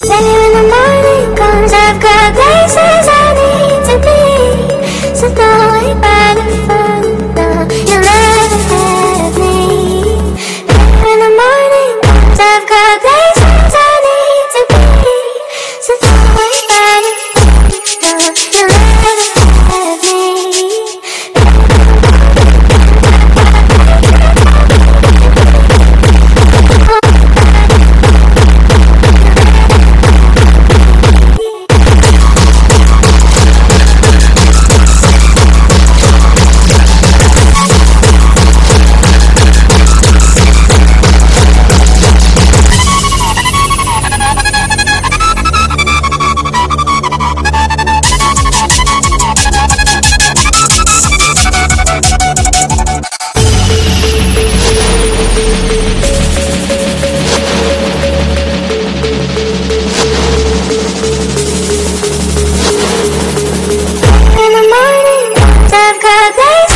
Say when the morning comes, I've got places I need to be. So don't wait by the phone, no, you'll never have me. When the morning comes, I've got places I need to be. So don't wait by the phone, no, you'll never have me. I've got days